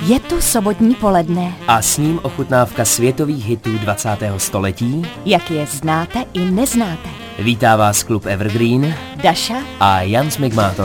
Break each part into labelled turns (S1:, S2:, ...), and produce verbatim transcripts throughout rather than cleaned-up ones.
S1: Je tu sobotní poledne.
S2: A s ním ochutnávka světových hitů dvacátého století,
S1: jak je znáte i neznáte.
S2: Vítá vás klub Evergreen,
S1: Daša
S2: a Jan Smigmátor.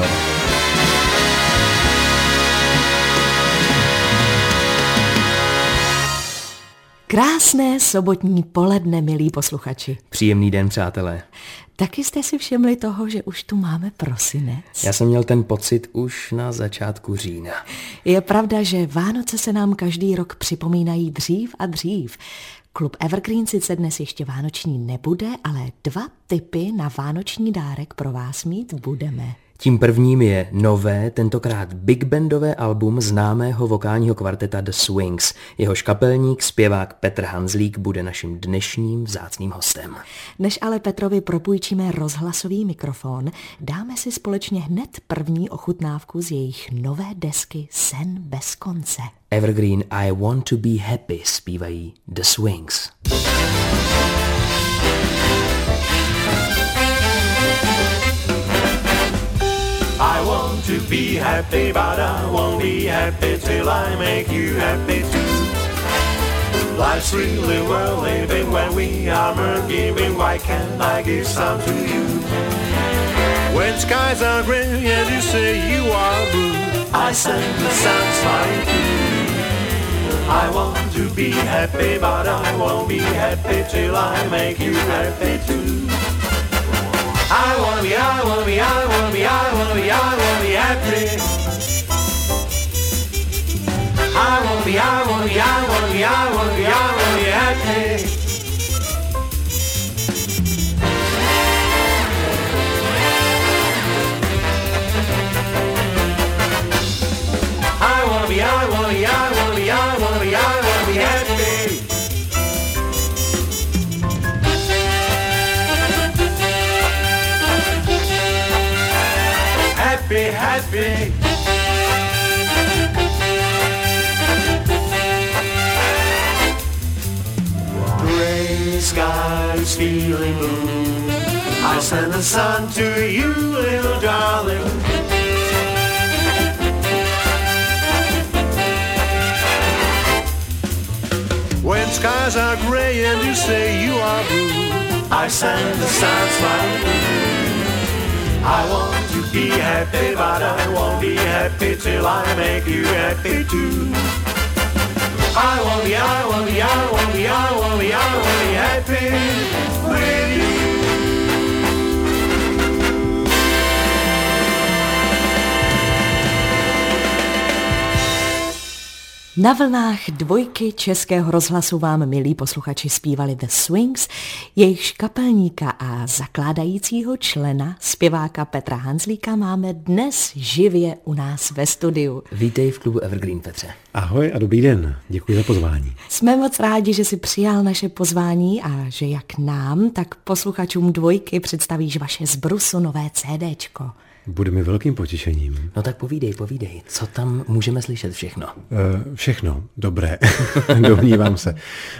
S1: Krásné sobotní poledne, milí posluchači.
S2: Příjemný den, přátelé.
S1: Taky jste si všimli toho, že už tu máme prosinec?
S2: Já jsem měl ten pocit už na začátku října.
S1: Je pravda, že Vánoce se nám každý rok připomínají dřív a dřív. Klub Evergreen sice dnes ještě vánoční nebude, ale dva tipy na vánoční dárek pro vás mít budeme.
S2: Tím prvním je nové, tentokrát big bandové album známého vokálního kvarteta The Swings. Jehož kapelník, zpěvák Petr Hanzlík bude naším dnešním vzácným hostem.
S1: Než ale Petrovi propůjčíme rozhlasový mikrofon, dáme si společně hned první ochutnávku z jejich nové desky Sen bez konce.
S2: Evergreen I Want to Be Happy zpívají The Swings.
S3: I want to be happy, but I won't be happy till I make you happy too. Life's really worth living when we are more giving. Why can't I give some to you? When skies are grey and you say you are blue, I send the sun flying through. I want to be happy, but I won't be happy till I make you happy too. I wanna be, I wanna be, I wanna be, I wanna be, I wanna be happy. I wanna be, I wanna be, I wanna be, I wanna be, I wanna be happy. I wanna be, I wanna be, I wanna be, I wanna be, I wanna be happy. Happy, happy. Gray skies feeling blue. I send the sun to you, little darling. When skies are gray and you say you are blue, I send the sun smiling through. I want to be happy, but I won't be happy till I make you happy too. I want to be, I want to be, I want to be, I want to be, I want to be happy with you.
S1: Na vlnách dvojky Českého rozhlasu vám, milí posluchači, zpívali The Swings, jejich kapelníka a zakládajícího člena, zpěváka Petra Hanzlíka, máme dnes živě u nás ve studiu.
S2: Vítej v klubu Evergreen, Petře.
S4: Ahoj a dobrý den, děkuji za pozvání.
S1: Jsme moc rádi, že jsi přijal naše pozvání a že jak nám, tak posluchačům dvojky představíš vaše z brusu nové CDčko.
S4: Bude mi velkým potěšením.
S2: No tak povídej, povídej, co tam můžeme slyšet všechno?
S4: Uh, všechno, dobré, domnívám se.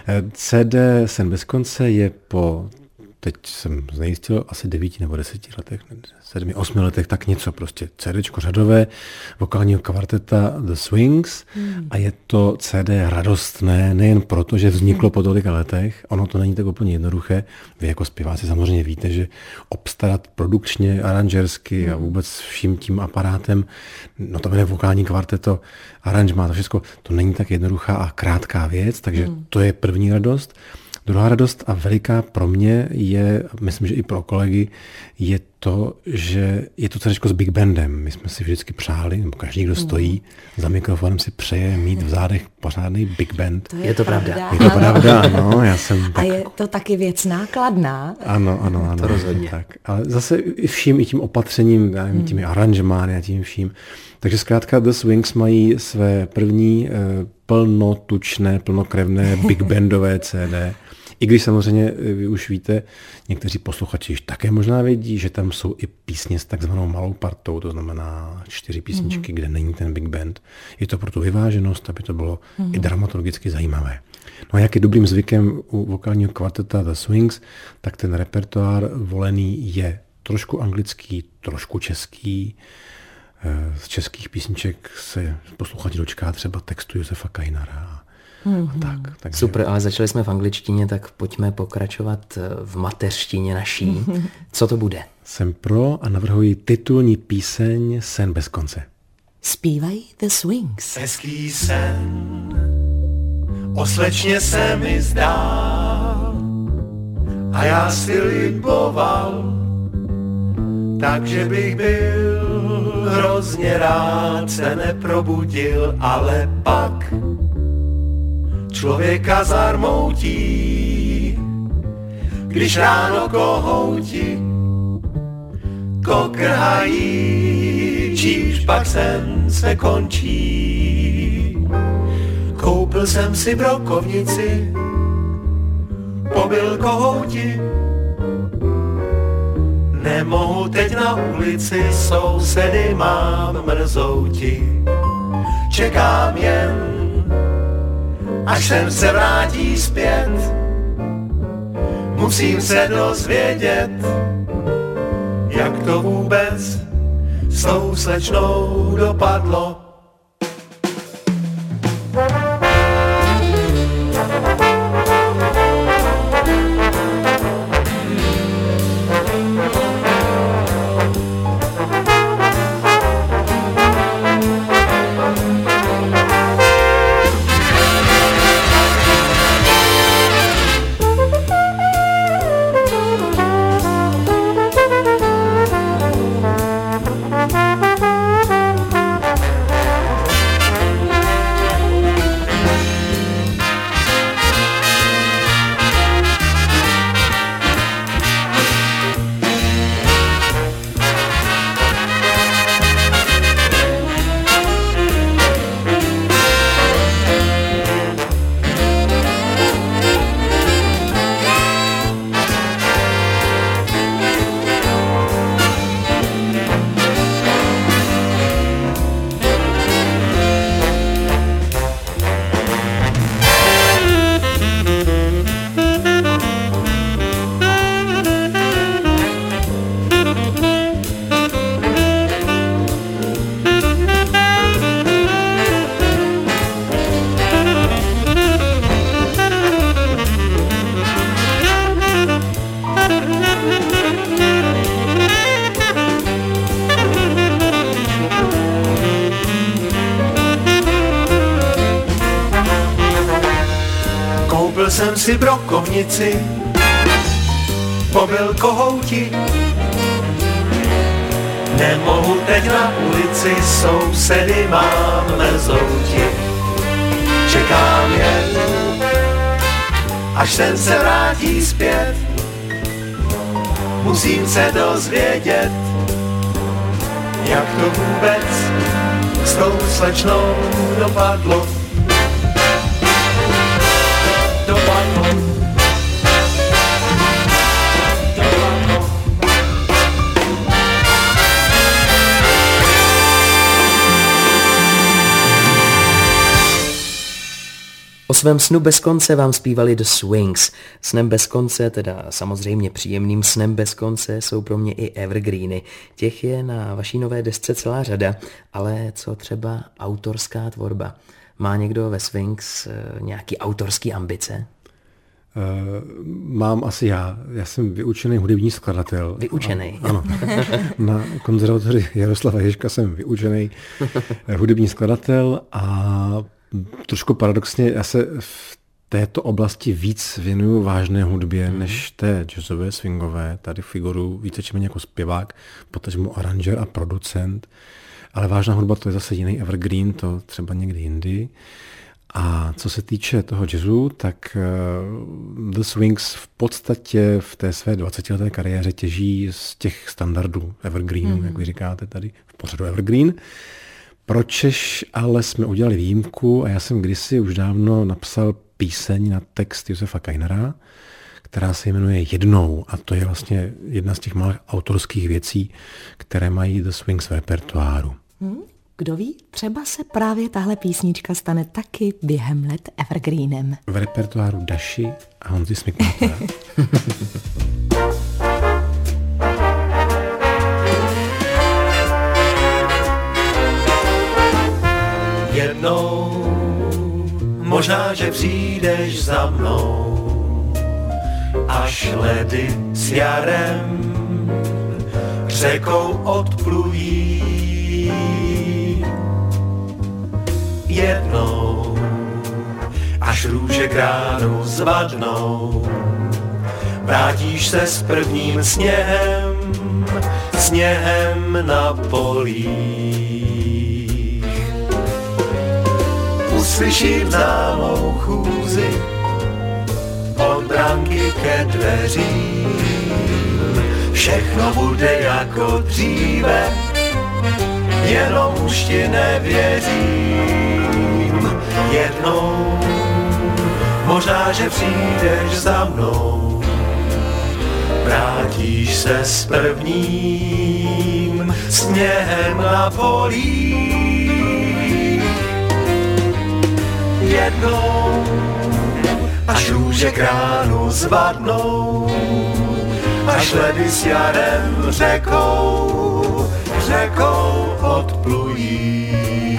S4: C D Sen bez konce je po, teď jsem znejistil, asi devíti nebo deseti letech, sedmi, osmi letech, tak něco prostě. CDčko řadové, vokálního kvarteta The Swings hmm. a je to C D radostné, nejen proto, že vzniklo po tolika letech, ono to není tak úplně jednoduché. Vy jako zpěváci samozřejmě víte, že obstarat produkčně, aranžersky hmm. a vůbec vším tím aparátem, no to jmenuje vokální kvarteto, aranžmá, to všechno, to není tak jednoduchá a krátká věc, takže hmm. to je první radost. Druhá radost a veliká pro mě je, myslím, že i pro kolegy, je to, že je to CDčko s big bandem. My jsme si vždycky přáli, nebo každý, kdo stojí za mikrofonem, si přeje mít v zádech pořádný big band.
S1: To je,
S2: je to
S1: pravda.
S2: pravda.
S4: Je to pravda, ano. Já jsem tak...
S1: A je to taky věc nákladná.
S4: Ano, ano, ano.
S2: To rozhodně.
S4: Tak. Ale zase i vším, i tím opatřením, nevím, těmi aranžmány a tím vším. Takže zkrátka The Swings mají své první eh, plnotučné, plnokrevné big bandové C D. I když samozřejmě vy už víte, někteří posluchači již také možná vědí, že tam jsou i písně s takzvanou malou partou, to znamená čtyři písničky, mm-hmm. kde není ten big band. Je to pro tu vyváženost, aby to bylo mm-hmm. i dramaturgicky zajímavé. No a jak je dobrým zvykem u vokálního kvarteta The Swings, tak ten repertoár volený je trošku anglický, trošku český, Z českých písniček se posluchač dočká třeba textu Josefa Kainara.
S1: Mm-hmm.
S4: Tak, takže...
S2: Super, ale začali jsme v angličtině, tak pojďme pokračovat v mateřštině naší. Mm-hmm. Co to bude?
S4: Jsem pro a navrhuji titulní píseň Sen bez konce.
S1: Zpívají The Swings.
S3: Hezký sen o slečně se mi zdál a já si liboval, takže bych byl hrozně rád, se neprobudil, ale pak člověka zarmoutí, když ráno kohouti kokrhají, čímž pak sen se končí. Koupil jsem si brokovnici, pobil kohouti, nemohu teď na ulici, sousedy mám mrzouti. Čekám jen, až sem se vrátí zpět, musím se dozvědět, jak to vůbec s tou slečnou dopadlo. Koupil jsem si brokovnici, pobil kohouti, nemohu teď na ulici, sousedy mám mrzouti. Čekám jen, až ten se vrátí zpět, musím se dozvědět, jak to vůbec s tou slečnou dopadlo. Dopadlo. Dopadlo.
S2: O svém snu bez konce vám zpívali The Swings. Snem bez konce, teda samozřejmě příjemným snem bez konce, jsou pro mě i evergreeny. Těch je na vaší nové desce celá řada, ale co třeba autorská tvorba? Má někdo ve Swings nějaký autorský ambice?
S4: Uh, mám asi já. Já jsem vyučený hudební skladatel.
S2: Vyučený?
S4: A, ano. Na konzervatoři Jaroslava Ježka jsem vyučený hudební skladatel a trošku paradoxně já se v této oblasti víc věnuju vážné hudbě, mm. než té jazzové, swingové. Tady figuruju více či méně jako zpěvák, potažmo aranžer a producent. Ale vážná hudba to je zase jiný evergreen, to třeba někdy jindy. A co se týče toho jazzu, tak uh, The Swings v podstatě v té své dvacetileté kariéře těží z těch standardů evergreenů, mm. jak vy říkáte tady v pořadu evergreen. Pročež ale jsme udělali výjimku a já jsem kdysi už dávno napsal píseň na text Josefa Kainara, která se jmenuje Jednou a to je vlastně jedna z těch malých autorských věcí, které mají The Swings v repertoáru.
S1: Hmm, kdo ví, třeba se právě tahle písnička stane taky během let evergreenem.
S4: V repertoáru Daši a Honzy Smykmátora.
S3: Jednou možná, že přijdeš za mnou, až ledy s jarem řekou odplují. Jednou, až růže k ránu zvadnou, vrátíš se s prvním sněhem, sněhem na polích. Uslyším známou chůzi od branky ke dveřím. Všechno bude jako dříve, jenom už ti nevěřím. Jednou, možná, že přijdeš za mnou, vrátíš se s prvním sněhem na polích. Jednou, až růže k ránu zvadnou, až ledy s jarem řekou, řekou odplují.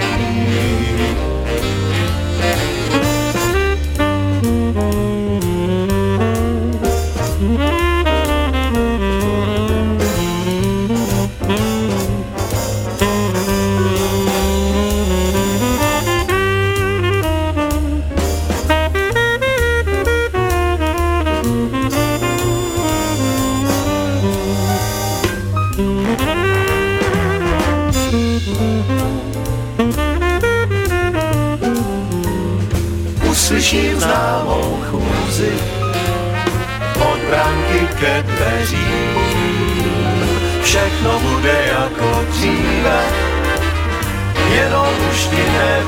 S3: Uslyším známou chůzi od branky ke dveřím. Všechno bude jako dříve, jenom už ti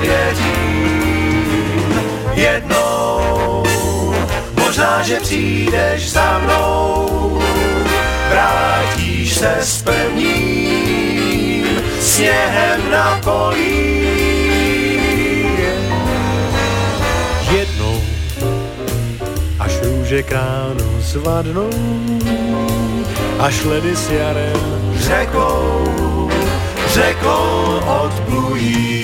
S3: nevěřím. Jednou, možná, že přijdeš za mnou, vrátíš se s prvním sněhem na polích. Jednou, až růže k ránu zvadnou, až ledy s jarem řekou, řekou odplují.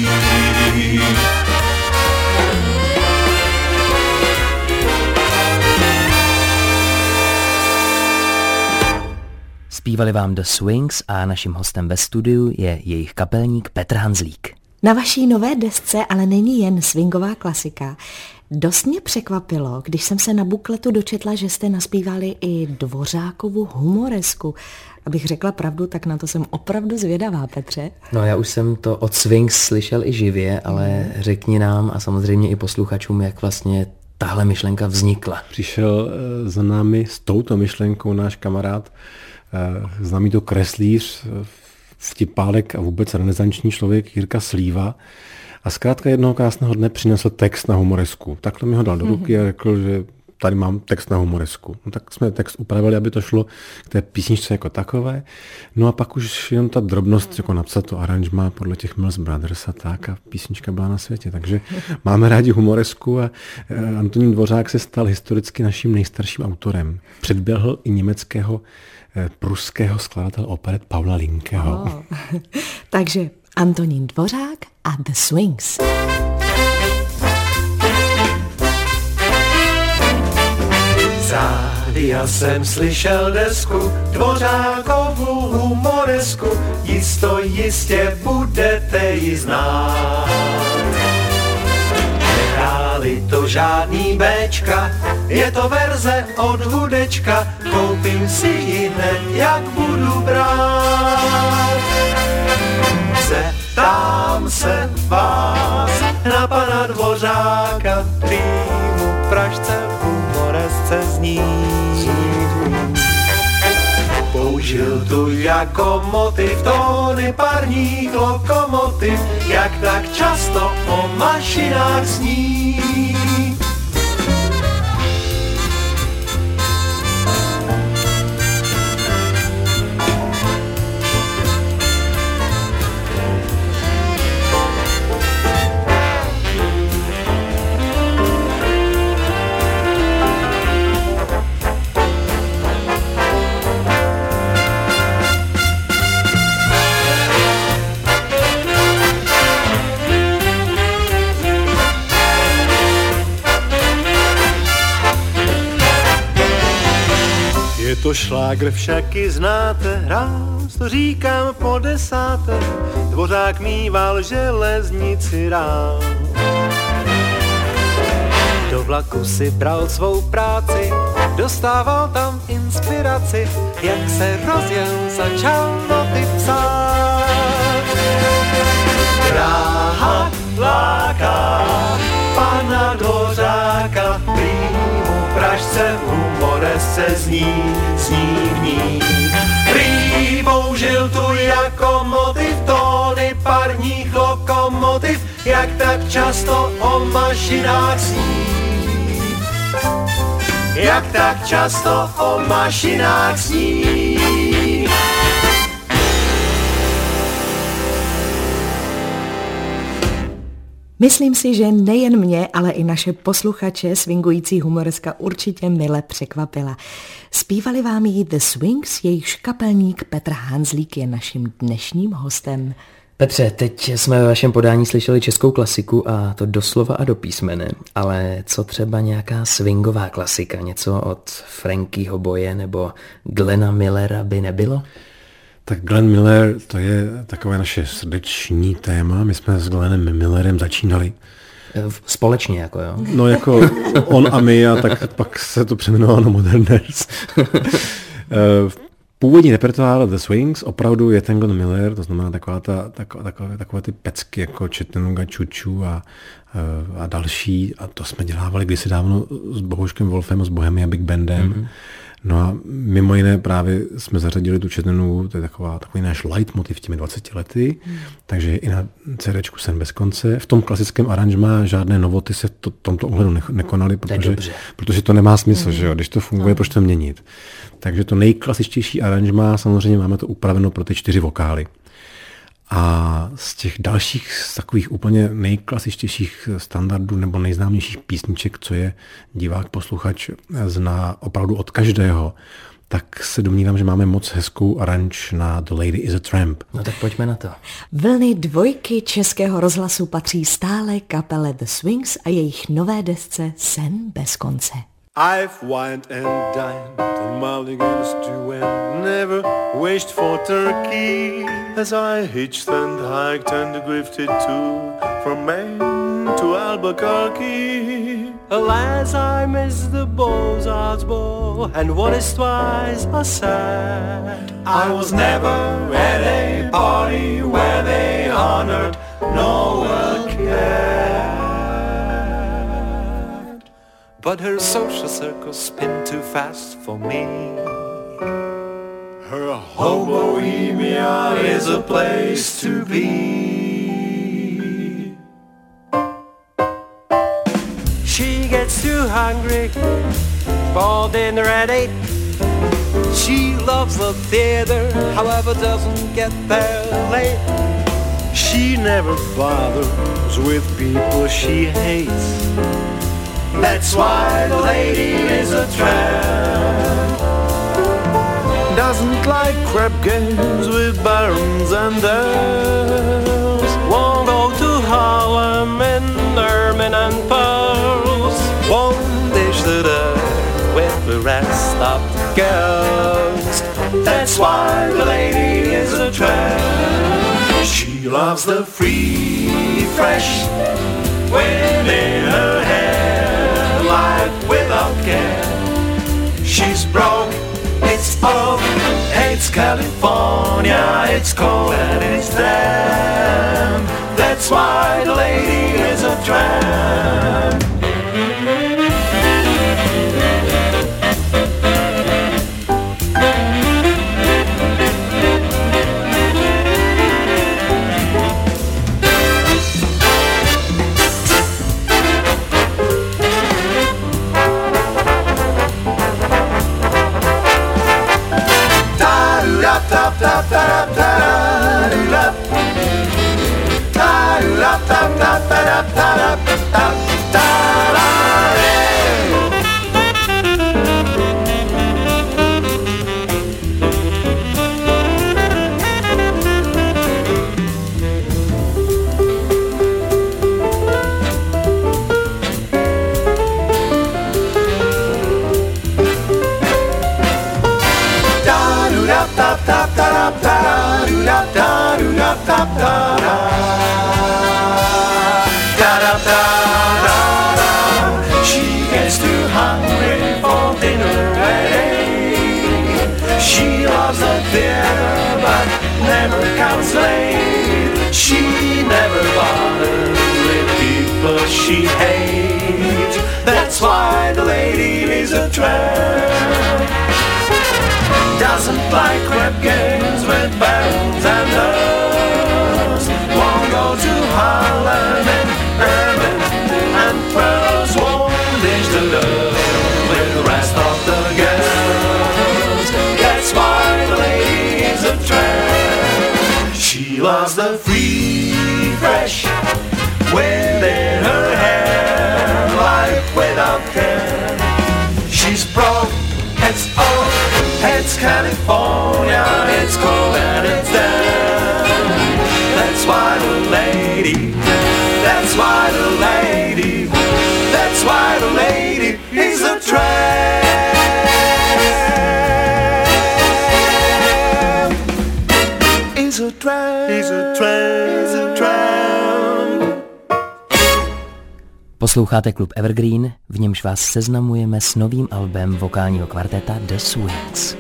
S2: Zpívali vám The Swings a naším hostem ve studiu je jejich kapelník Petr Hanzlík.
S1: Na vaší nové desce ale není jen swingová klasika. Dost mě překvapilo, když jsem se na bukletu dočetla, že jste naspívali i Dvořákovu humoresku. Abych řekla pravdu, tak na to jsem opravdu zvědavá, Petře.
S2: No já už jsem to od Swings slyšel i živě, ale řekni nám a samozřejmě i posluchačům, jak vlastně tahle myšlenka vznikla.
S4: Přišel za námi s touto myšlenkou náš kamarád, známý to kreslíř, vtipálek a vůbec renesanční člověk Jirka Slíva. A zkrátka jednoho krásného dne přinesl text na humoresku. Takhle mi ho dal do ruky a řekl, že tady mám text na humoresku. No tak jsme text upravili, aby to šlo k té písničce jako takové. No a pak už jenom ta drobnost, jako napsat to aranžma podle těch Mills Brothers a tak a písnička byla na světě. Takže máme rádi humoresku a Antonín Dvořák se stal historicky naším nejstarším autorem. Předběhl i německého pruského skladatele operet Paula Linkeho.
S1: Oh. Takže Antonín Dvořák a The Swings.
S3: Zády já jsem slyšel desku, Dvořákovu humoresku, jisto jistě budete ji znát. Nehráli to žádný béčka, je to verze od hudečka, koupím si ji hned, jak budu brát. Zeptám se vás na pana Dvořáka, prýmu Pražce v humoresce zní. Použil tu jako motiv tóny parních lokomotiv, jak tak často o mašinách sní. To šlágr však i znáte, ráz to říkám po desáté, Dvořák mýval železnici rád. Do vlaku si bral svou práci, dostával tam inspiraci, jak se rozjel, začal noty psát. Dráha láká pana Dvořáka, prý mu Pražce humoresce zní, zní v ní. Prý použil tu jako motiv tóny parních lokomotiv, jak tak často o mašinách sní. Jak tak často o mašinách sní.
S1: Myslím si, že nejen mě, ale i naše posluchače swingující humoreska určitě mile překvapila. Zpívali vám jí The Swings, jejichž kapelník Petr Hanzlík je naším dnešním hostem.
S2: Petře, teď jsme ve vašem podání slyšeli českou klasiku a to doslova a do písmene, ale co třeba nějaká swingová klasika, něco od Frankyho Boye nebo Glena Millera by nebylo?
S4: Tak Glenn Miller, to je takové naše srdeční téma. My jsme s Glennem Millerem začínali.
S2: Společně jako, jo?
S4: No jako on a my, a tak pak se to přeměnovalo na Moderners. Původní repertoár The Swings opravdu je ten Glenn Miller, to znamená taková ta, takové, takové, takové ty pecky jako Chattanooga Choo a, a další. A to jsme dělávali kdysi dávno s Bohuškem Wolfem a s Bohemia Big Bandem. Mm-hmm. No a mimo jiné právě jsme zařadili tu Chattanoogu, to je taková, takový náš leitmotiv těmi dvaceti lety, hmm. takže i na CDčku Sen bez konce. V tom klasickém aranžmá žádné novoty se to, tomto ohledu ne, nekonaly, protože, protože to nemá smysl, hmm. že jo? Když to funguje, no. Proč to měnit? Takže to nejklasičtější aranžmá, samozřejmě máme to upraveno pro ty čtyři vokály. A z těch dalších z takových úplně nejklasičtějších standardů nebo nejznámějších písniček, co je divák, posluchač zná opravdu od každého, tak se domnívám, že máme moc hezkou aranž na The Lady is a Tramp.
S2: No tak pojďme na to.
S1: Vlny dvojky Českého rozhlasu patří stále kapele The Swings a jejich nové desce Sen bez konce.
S3: I've wined and dined on mulligans too and never wished for turkey as I hitched and hiked and drifted too from Maine to Albuquerque. Alas, I missed the Beaux-Arts ball and what is twice as sad. I was never at a party where they honored Noel Cat. But her social circle spin too fast for me. Her hobohemia is a place to be. She gets too hungry for dinner at eight. She loves the theater, however doesn't get there late. She never bothers with people she hates. That's why the lady is a tramp. Doesn't like crap games with barons and earls. Won't go to Harlem in ermine and pearls. Won't dish the dirt with the rest of the girls. That's why the lady is a tramp. She loves the free, fresh wind in her hair. Life without care. She's broke, it's oak, it's California, it's cold and it's damp. That's why the lady is a tramp. Da She gets too hungry for dinner at eight. She loves the theater but never comes late. She never bothers with people she hates. That's why the lady is a tramp. Doesn't like crap games with barrels and hers. Won't go to Harlem and Urban and Pearls. Won't ditch the love with the rest of the girls. That's why the lady is a tramp. She loves the free, fresh wind in her hair, life without care. She's broke, it's old, it's California, it's cold and it's damp. That's why the lady, that's why the lady, that's why the lady is a tramp. Is a tramp, is a tramp, is a tramp.
S2: Posloucháte klub Evergreen, v němž vás seznamujeme s novým albem vokálního kvarteta The Swings.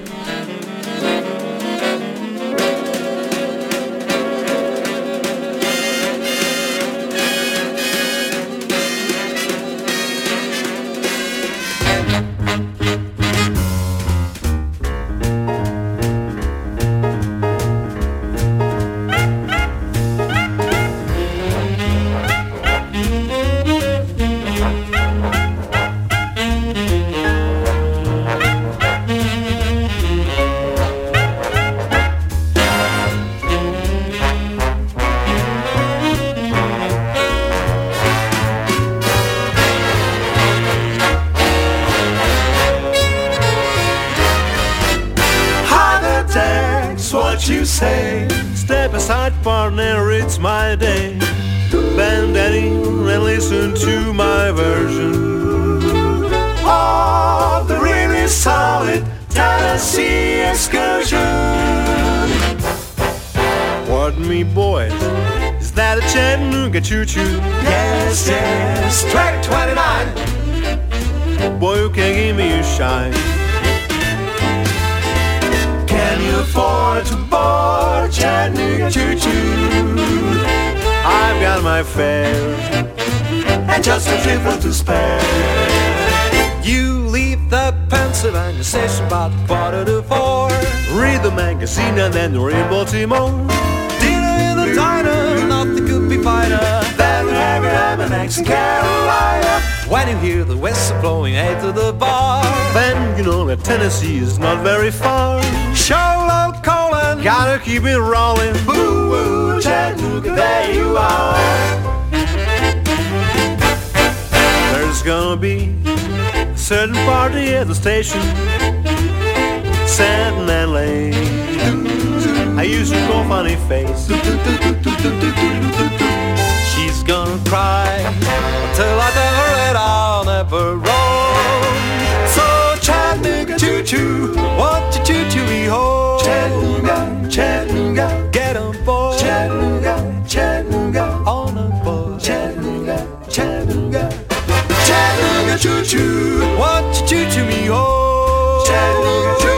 S3: What you say, step aside partner, it's my day. Bend Eddie and listen to my version of the really solid Tennessee excursion. Pardon me boys, is that a Chattanooga choo-choo? Yes, yes, track twenty-nine. Boy, you can't give me a shine. Can you afford to board Chattanooga choo-choo? I've got my fare and just a triple to spare. You leave the Pennsylvania station about quarter to four. Read the magazine and then you're in Baltimore. Dinner in the diner, nothing could be finer than the Ham and eggs in Carolina. When you hear the whistle blowing eight to the bar, then you know that Tennessee is not very far. Show low Colin, gotta keep it rolling. Boo woo, Chattanooga, there you are. There's gonna be a certain party at the station, Satin and Lane. I used to call funny face. She's gonna cry until I tell her that I'll never roam. So Chattanooga choo-choo, won't you choo-choo me home? Chattanooga, Chattanooga, get on board. Chattanooga, Chattanooga, on a board. Chattanooga, Chattanooga, Chattanooga choo-choo, won't you choo-choo me home? Chattanooga choo-choo.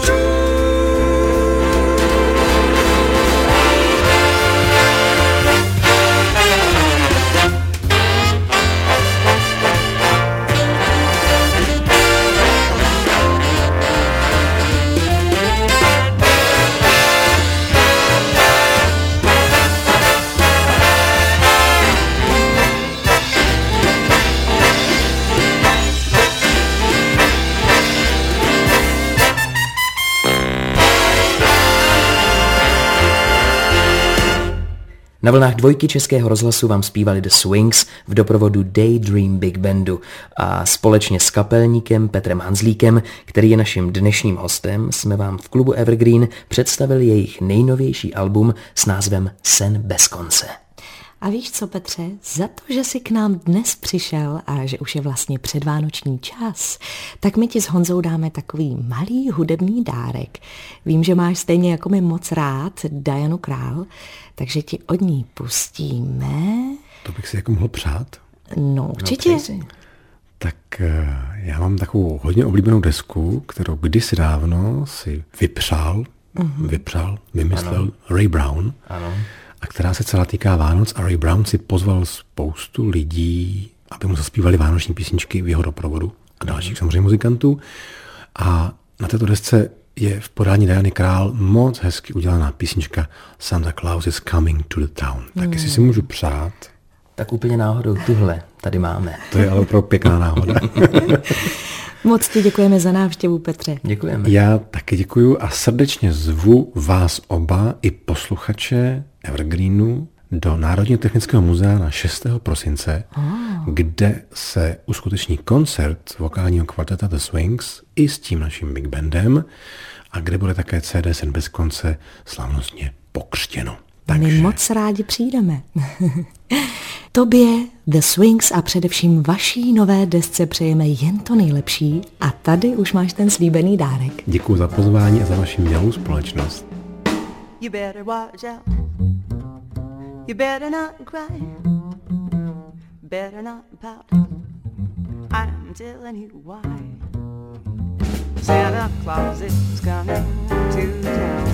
S2: Na vlnách dvojky Českého rozhlasu vám zpívali The Swings v doprovodu Daydream Big Bandu a společně s kapelníkem Petrem Hanzlíkem, který je naším dnešním hostem, jsme vám v klubu Evergreen představili jejich nejnovější album s názvem Sen bez konce.
S1: A víš co, Petře, za to, že jsi k nám dnes přišel a že už je vlastně předvánoční čas, tak my ti s Honzou dáme takový malý hudební dárek. Vím, že máš stejně jako my moc rád Dianu Král, takže ti od ní pustíme.
S4: To bych si jako mohl přát.
S1: No, určitě.
S2: No,
S4: tak já mám takovou hodně oblíbenou desku, kterou kdysi dávno si vypřál, mm-hmm. vypřál, vymyslel ano. Ray Brown.
S2: Ano.
S4: A která se celá týká Vánoc a Ray Brown si pozval spoustu lidí, aby mu zaspívali vánoční písničky v jeho doprovodu a dalších samozřejmě muzikantů. A na této desce je v podání Diany Král moc hezky udělaná písnička Santa Claus is coming to the town. Tak jestli si můžu přát.
S2: Tak úplně náhodou tuhle tady máme.
S4: To je ale opravdu pěkná náhoda.
S1: Moc ti děkujeme za návštěvu, Petře.
S2: Děkujeme.
S4: Já taky děkuju a srdečně zvu vás oba i posluchače Evergreenu do Národního technického muzea na šestého prosince, oh. kde se uskuteční koncert vokálního kvarteta The Swings i s tím naším big bandem a kde bude také C D Sen bez konce slavnostně pokřtěno. Takže...
S1: My moc rádi přijdeme. Tobě, The Swings a především vaší nové desce přejeme jen to nejlepší a tady už máš ten slíbený dárek.
S4: Děkuji za pozvání a za vaši milou společnost.
S5: You better watch out. You better not cry. Better not pout. I'm telling you why. Santa Claus is coming to town.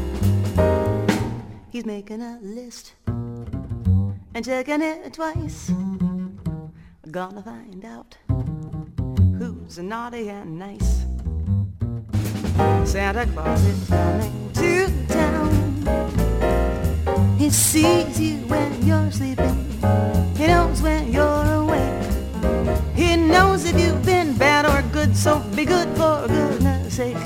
S5: He's making a list and checking it twice. Gonna find out who's naughty and nice. Santa Claus is coming to town. He sees you when you're sleeping. He knows when you're awake. He knows if you've been bad or good, so be good for goodness sake.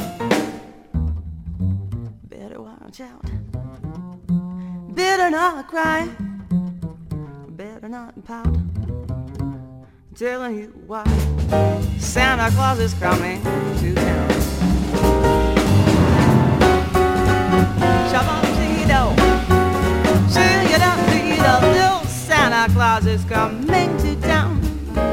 S5: Better watch out. Better not cry. Better not pout. I'm telling you why. Santa Claus is coming to town. Shabba-dee-do. Shoo-ya-da-dee-do. Little Santa Claus is coming to town.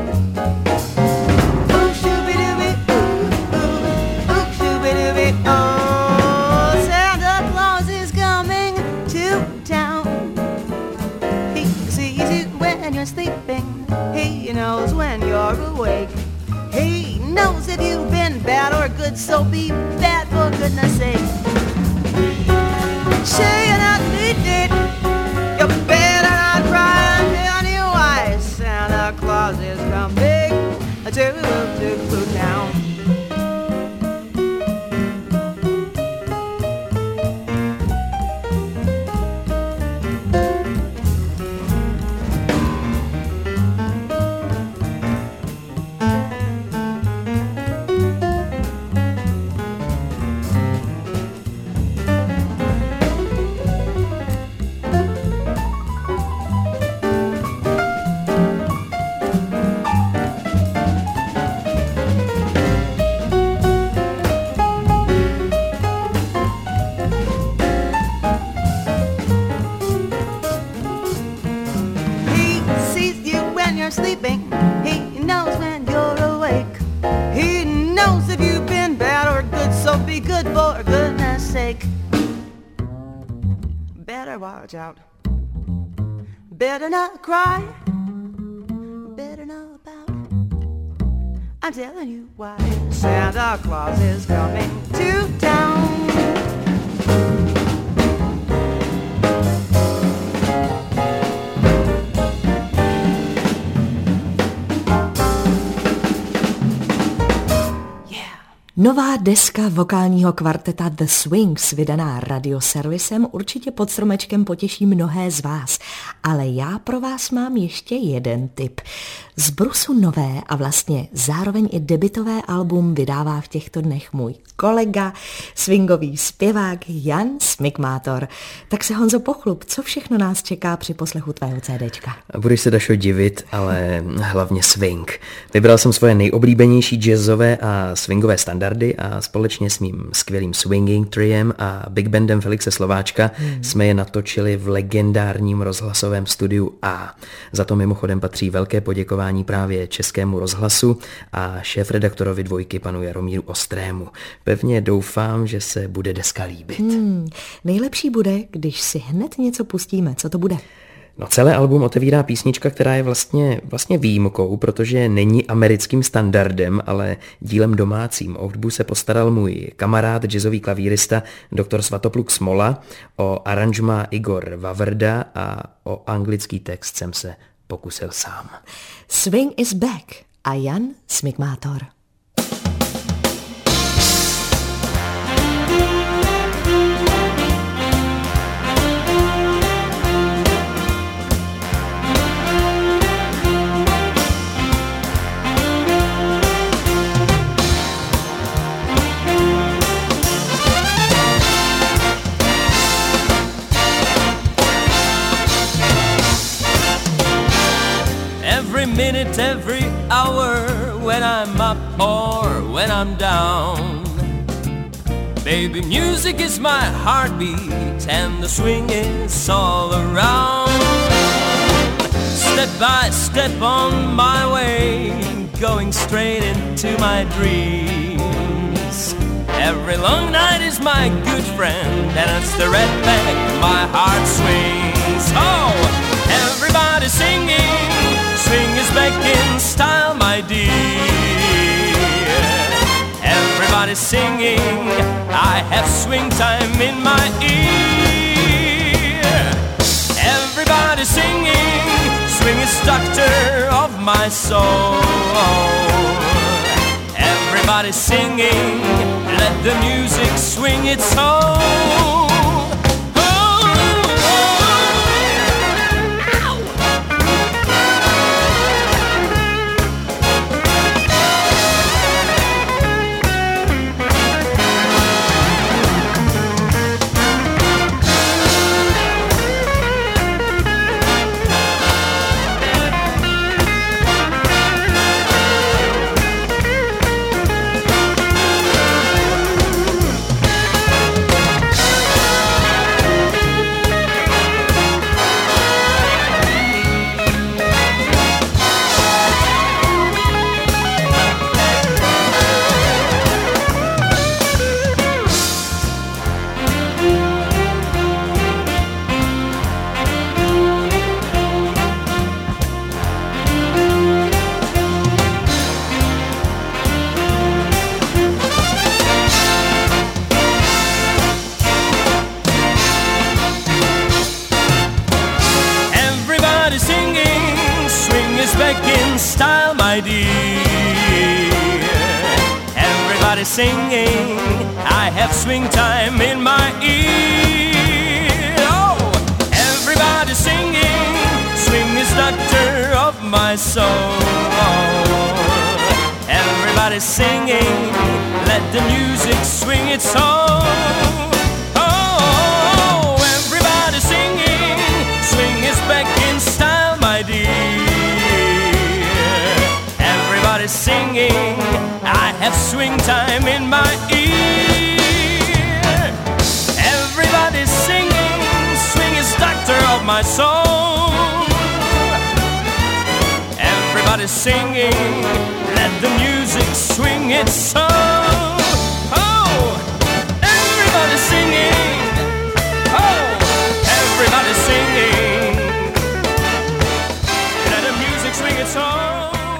S5: Ooh, shoo-be-doo-be, ooh, ooh, ooh, shoo-be-doo-be, oh. Santa Claus is coming to town. He sees you when you're sleeping. He knows when you're awake. He knows if you've been bad or good, so be bad for goodness sake. Say it out, did you better not cry on your eyes. Santa Claus is coming to to town. Sleeping, he knows when you're awake. He knows if you've been bad or good, so be good for goodness sake. Better watch out. Better not cry. Better not pout. I'm telling you why. Santa Claus is coming to town.
S1: Nová deska vokálního kvarteta The Swings, vydaná radioservisem, určitě pod stromečkem potěší mnohé z vás. Ale já pro vás mám ještě jeden tip. Z brusu nové a vlastně zároveň i debutové album vydává v těchto dnech můj kolega, swingový zpěvák Jan Smikmátor. Tak se, Honzo, pochlup, co všechno nás čeká při poslechu tvého CDčka?
S2: Budeš se, Dašo, divit, ale hlavně swing. Vybral jsem svoje nejoblíbenější jazzové a swingové standardy a společně s mým skvělým swinging triem a big bandem Felixe Slováčka hmm. jsme je natočili v legendárním rozhlasovém studiu A. Za to mimochodem patří velké poděkování právě Českému rozhlasu a šéfredaktorovi Dvojky panu Jaromíru Ostrému. Pevně doufám, že se bude deska líbit.
S1: Hmm, nejlepší bude, když si hned něco pustíme. Co to bude?
S2: No, celé album otevírá písnička, která je vlastně, vlastně výjimkou, protože není americkým standardem, ale dílem domácím. O hudbu se postaral můj kamarád, jazzový klavírista doktor Svatopluk Smola, o aranžma Igor Vavrda a o anglický text jsem se pokusil sám.
S1: Swing is back a Jan Smikmátor.
S6: Minute, every hour, when I'm up or when I'm down. Baby, music is my heartbeat and the swing is all around. Step by step on my way, going straight into my dreams. Every long night is my good friend, and it's the red back my heart swings. Oh, everybody singing, swing is back in style, my dear. Everybody singing, I have swing time in my ear. Everybody singing, swing is doctor of my soul. Everybody singing, let the music swing its soul. Singing, I have swing time in my ear. Oh, everybody singing, swing is doctor of my soul. Everybody singing, let the music swing its soul. Oh, everybody singing, swing is back in style, my dear. Everybody singing, I have swing time in my ear. Everybody singing, swing is doctor of my soul. Everybody singing, let the music swing its soul. Oh, everybody singing. Oh, everybody singing. Let the music swing its soul.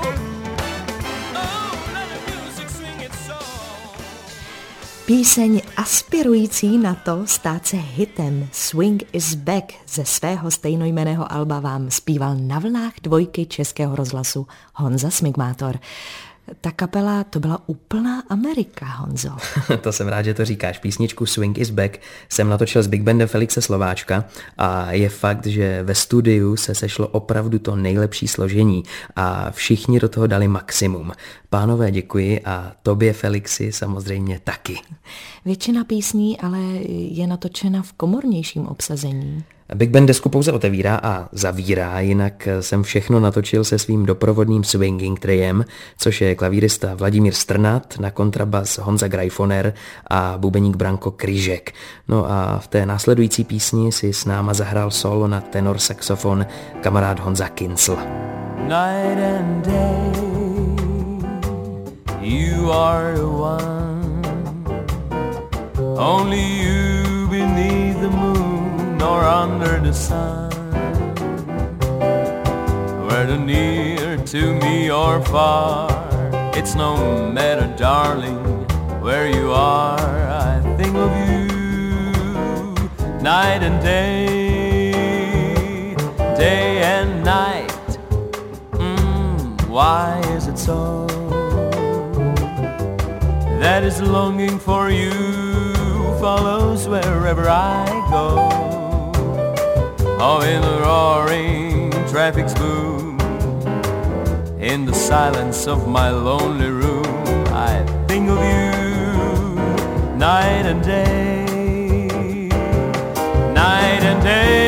S1: Píseň aspirující na to stát se hitem Swing is back ze svého stejnojmenného alba vám zpíval na vlnách Dvojky Českého rozhlasu Honza Smikmátor. Ta kapela, to byla úplná Amerika, Honzo.
S2: To jsem rád, že to říkáš. Písničku Swing is Back jsem natočil s Big Bandem Felixe Slováčka a je fakt, že ve studiu se sešlo opravdu to nejlepší složení a všichni do toho dali maximum. Pánové, děkuji a tobě, Felixi, samozřejmě taky.
S1: Většina písní ale je natočena v komornějším obsazení.
S2: Big Band desku pouze otevírá a zavírá, jinak jsem všechno natočil se svým doprovodným swinging triem, což je klavírista Vladimír Strnad, na kontrabas Honza Grajfoner a bubeník Branko Kryžek. No a v té následující písni si s náma zahrál solo na tenor saxofon kamarád Honza Kincl.
S6: Night and day, you are the one, only you beneath the moon or under the sun, whether near to me or far, it's no matter, darling, where you are, I think of you, night and day, day and night, mm, why is it so, that is longing for you follows wherever I go. Oh, in the roaring traffic's boom, in the silence of my lonely room, I think of you night and day, night and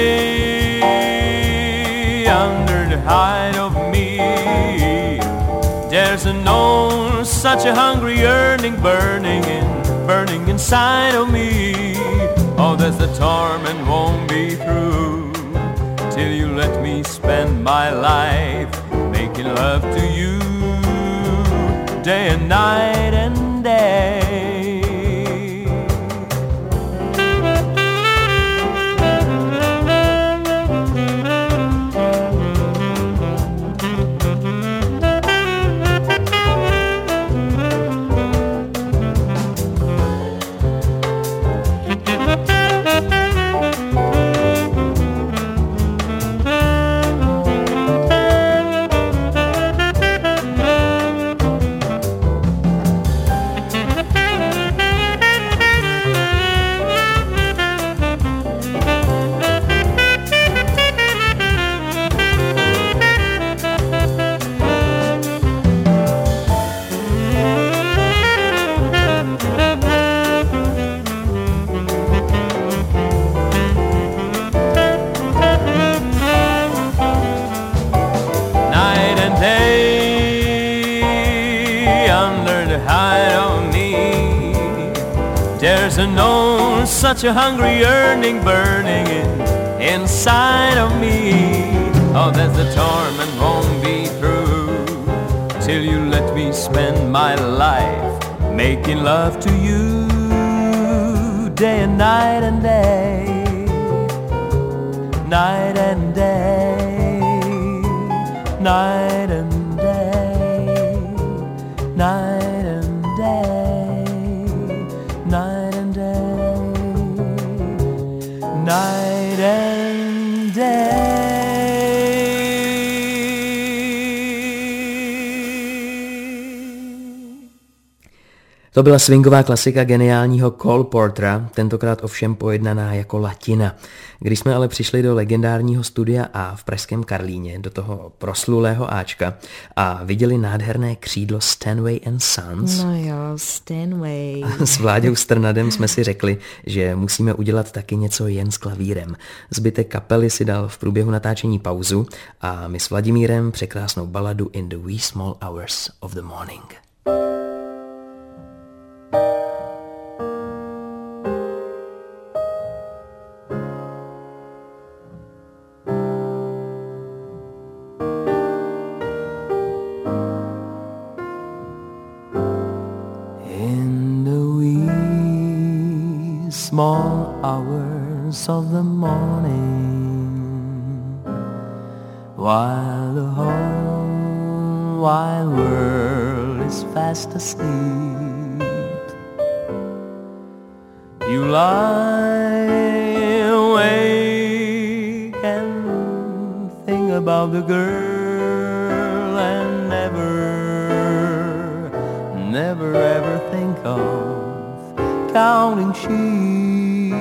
S6: day, under the hide of me. There's a no such a hungry yearning burning in, burning inside of me. Oh, that the torment won't be through till you let me spend my life making love to you day and night and day. There's a no such a hungry yearning burning in, inside of me. Oh, that the torment won't be through till you let me spend my life making love to you day and night and day, night and day, night and day, night and day, night and day, night and day.
S2: To byla swingová klasika geniálního Cole Portera, tentokrát ovšem pojednaná jako latina. Když jsme ale přišli do legendárního studia A v pražském Karlíně, do toho proslulého Ačka a viděli nádherné křídlo Stanway and Sons.
S1: No jo, Stanway.
S2: S Vláďou Strnadem jsme si řekli, že musíme udělat taky něco jen s klavírem. Zbytek kapely si dal v průběhu natáčení pauzu a my s Vladimírem překrásnou baladu In the Wee Small Hours of the Morning.
S6: Small hours of the morning, while the whole wide world is fast asleep, you lie awake and think about the girl and never never ever think of counting sheep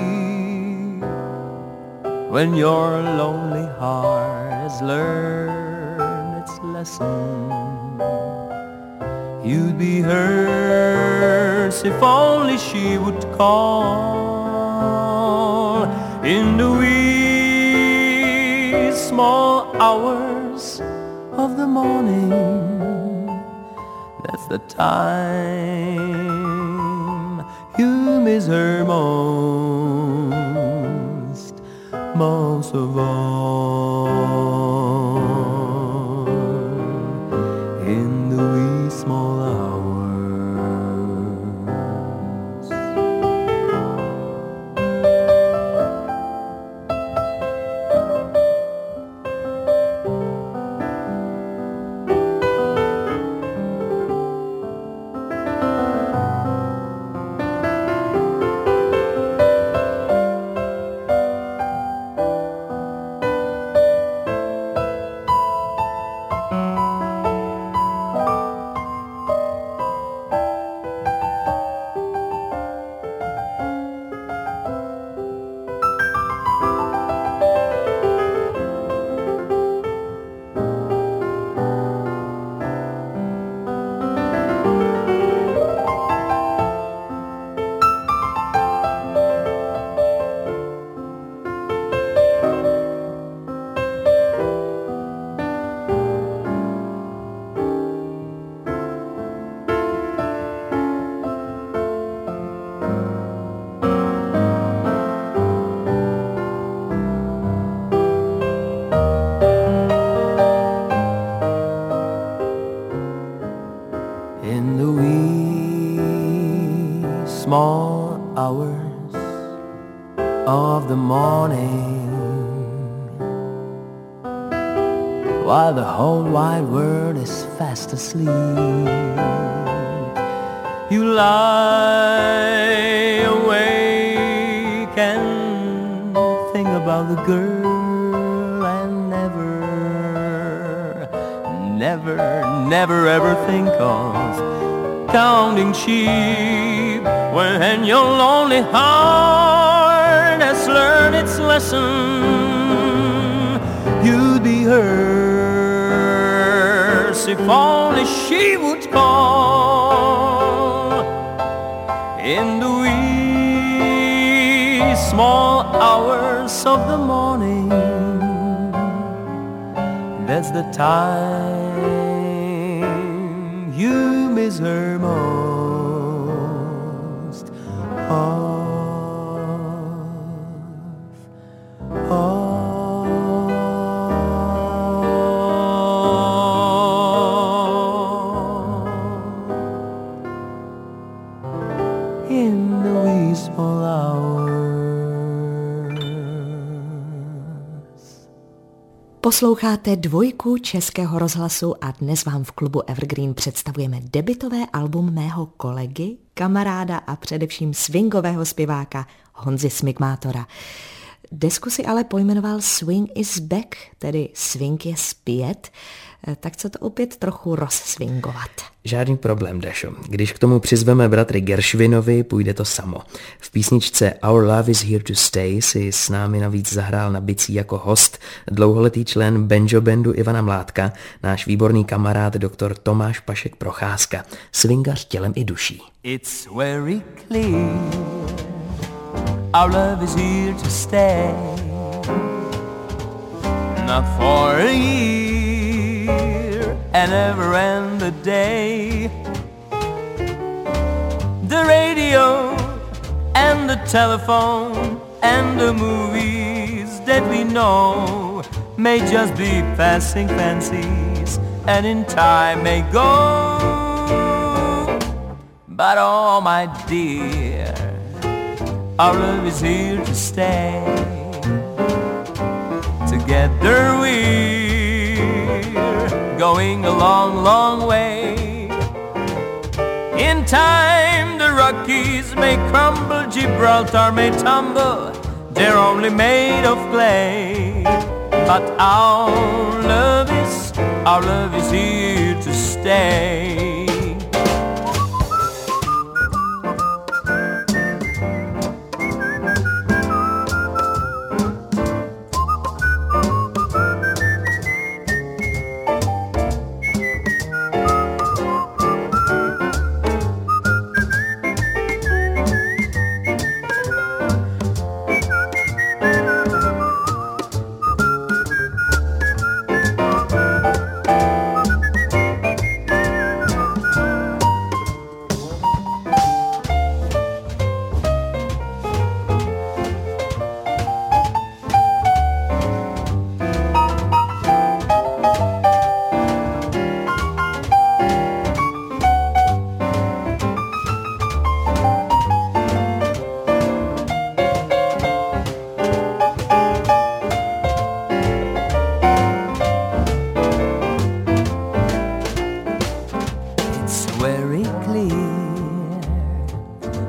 S6: when your lonely heart has learned its lesson. You'd be hers if only she would call in the wee small hours of the morning. That's the time you miss her most, most of all. In the wee small hours. Small hours of the morning, while the whole wide world is fast asleep, you lie awake and think about the girl and never, never, never ever think of counting sheep when your lonely heart has learned its lesson. You'd be hers if only she would call in the wee small hours of the morning. That's the time you miss her most of all in the wee small hours.
S1: Posloucháte dvojku Českého rozhlasu a dnes vám v klubu Evergreen představujeme debutové album mého kolegy, kamaráda a především swingového zpěváka Honzy Smigmátora. Desku si ale pojmenoval Swing is Back, tedy swing je zpět, tak co to opět trochu rozswingovat.
S2: Žádný problém, Dašo. Když k tomu přizveme bratry Gershwinovi, půjde to samo. V písničce Our Love is Here to Stay si s námi navíc zahrál na bicí jako host dlouholetý člen banjo bandu Ivana Mládka, náš výborný kamarád doktor Tomáš Pašek Procházka, swingař tělem i duší.
S6: It's very clear our love is here to stay, not for a year and never end the day. The radio and the telephone and the movies that we know may just be passing fancies and in time may go. But oh my dear, our love is here to stay. Together we're going a long, long way. In time the Rockies may crumble, Gibraltar may tumble, they're only made of clay. But our love is, our love is here to stay.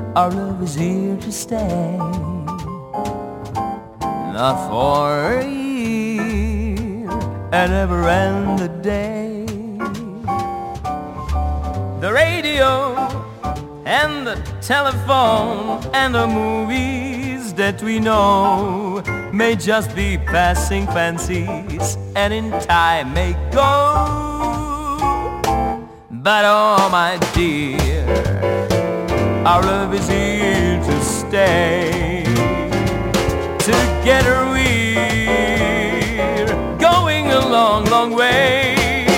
S6: our love is here to stay. Not for a year and never end the day. The radio and the telephone and the movies that we know may just be passing fancies and in time may go. But oh my dear, our love is here to stay. Together we're going a long, long way.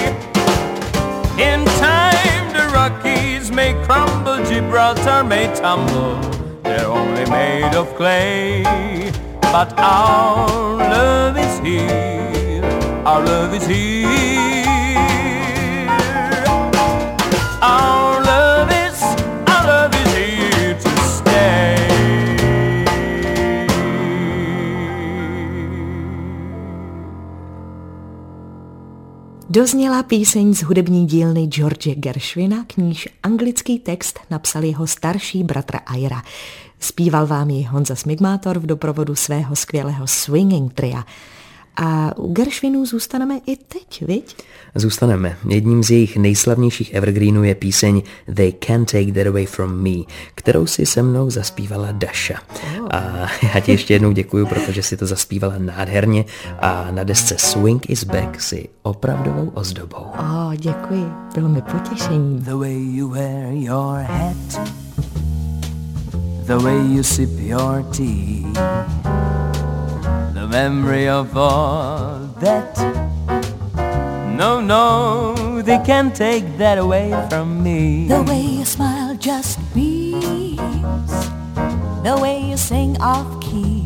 S6: In time the Rockies may crumble, Gibraltar may tumble, they're only made of clay. But our love is here, our love is here. Our love is, our love is here to stay.
S1: Dozněla píseň z hudební dílny George Gershwina, k níž anglický text napsal jeho starší bratr Ira. Zpíval vám ji Honza Smigmátor v doprovodu svého skvělého swinging tria. A u Gershwinů zůstaneme i teď, viď?
S2: Zůstaneme. Jedním z jejich nejslavnějších evergreenů je píseň They Can't Take That Away From Me, kterou si se mnou zaspívala Daša. Oh. A já ti ještě jednou děkuju, protože si to zaspívala nádherně a na desce Swing is Back si opravdovou ozdobou.
S1: Oh, děkuji. Bylo mi potěšením.
S6: The way you wear your hat, the way you sip your tea, the memory of all that. No, no, they can't take that away from me.
S5: The way you smile just beams, the way you sing off key,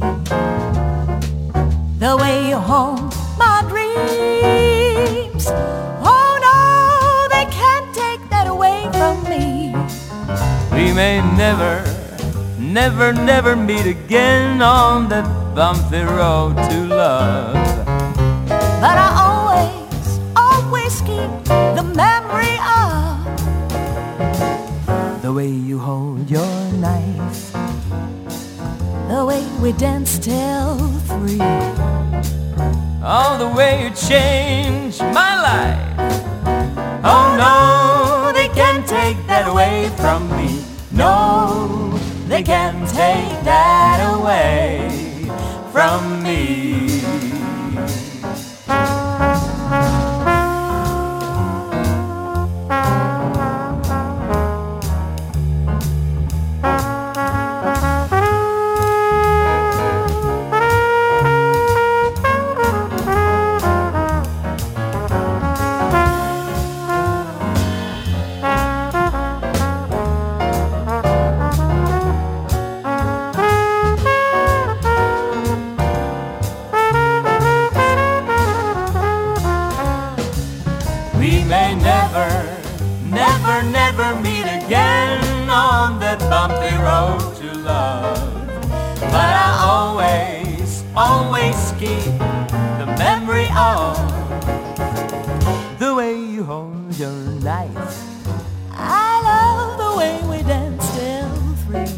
S5: the way you haunt my dreams. Oh no, they can't take that away from me.
S6: We may never, never, never meet again on that bumpy road to love,
S5: but I always, always keep the memory of
S6: the way you hold your knife,
S5: the way we dance till three,
S6: oh, the way you changed my life. Oh no, they can't take that away from me. No, they can't take that away from me. We may never, never, never meet again on that bumpy road to love, but I always, always keep the memory of the way you hold your knife.
S5: I love the way we dance till three.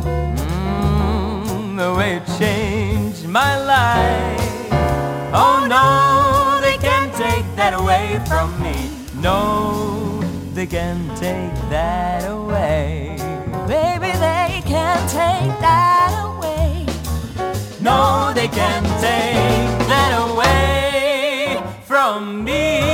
S6: Mm, the way it changed my life. Oh no, they can't take that away from me. No, they can't take that away.
S5: Baby, they can't take that away.
S6: No, they can't take that away from me.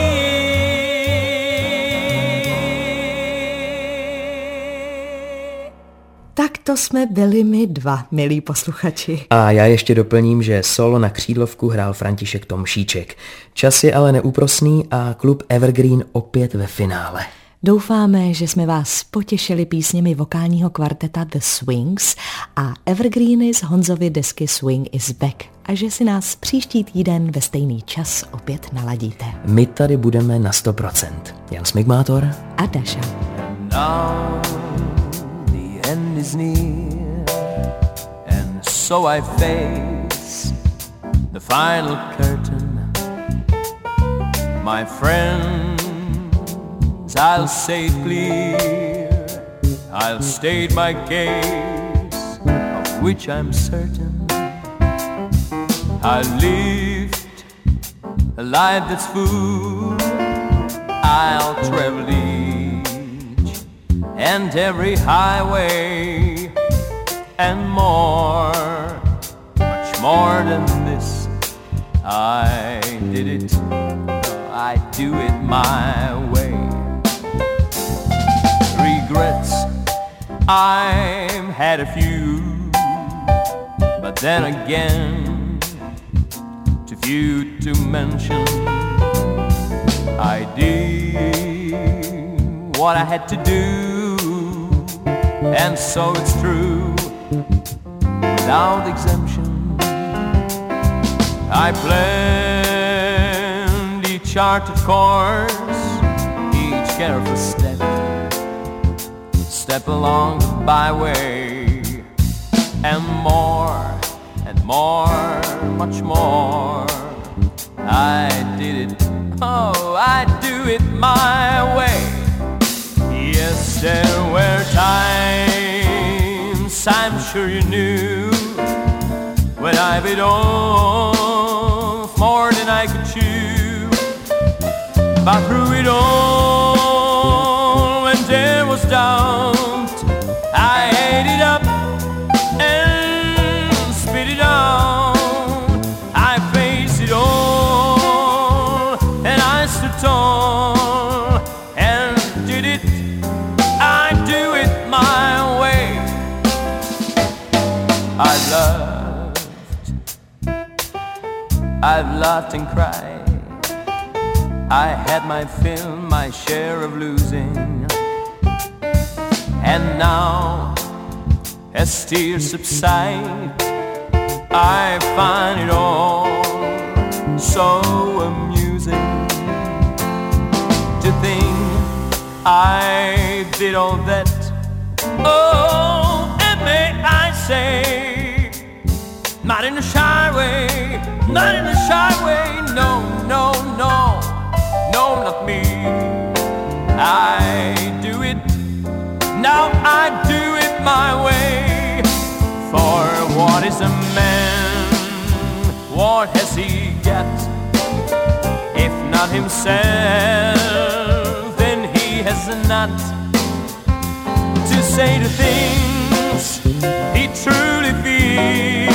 S1: Tak to jsme byli my dva, milí posluchači.
S2: A já ještě doplním, že solo na křídlovku hrál František Tomšíček. Čas je ale neúprosný a klub Evergreen opět ve finále.
S1: Doufáme, že jsme vás potěšili písněmi vokálního kvarteta The Swings a Evergreeny z Honzovy desky Swing is Back a že si nás příští týden ve stejný čas opět naladíte.
S2: My tady budeme na sto procent. Jan Smigmátor
S1: a Daša.
S6: Now the end is near, and so I face the final curtain. My friends, I'll say clear, I'll state my case, of which I'm certain. I lived a life that's full. I'll travel each and every highway and more, much more than this. I did it, I do it my way. Regrets, I've had a few, but then again, too few to mention. I did what I had to do, and so it's true, without exemption. I planned each charted course, each careful step, step along the byway, and more and more, much more. I did it, oh, I do it my way. Yes, there were times, I'm sure you knew, when I bit off more than I could chew. But through it all, when there was doubt, I ate it up and spit it out. I faced it all, and I stood tall and did it. I do it my way. I loved, I've laughed and cried. I had my fill, my share of losing. And now, as tears subside, I find it all so amusing to think I did all that. Oh, and may I say, not in a shy way, not in a shy way, no, no, no, no, not me. I do it, now I do it my way. For what is a man, what has he got? If not himself, then he has not to say the things he truly feels.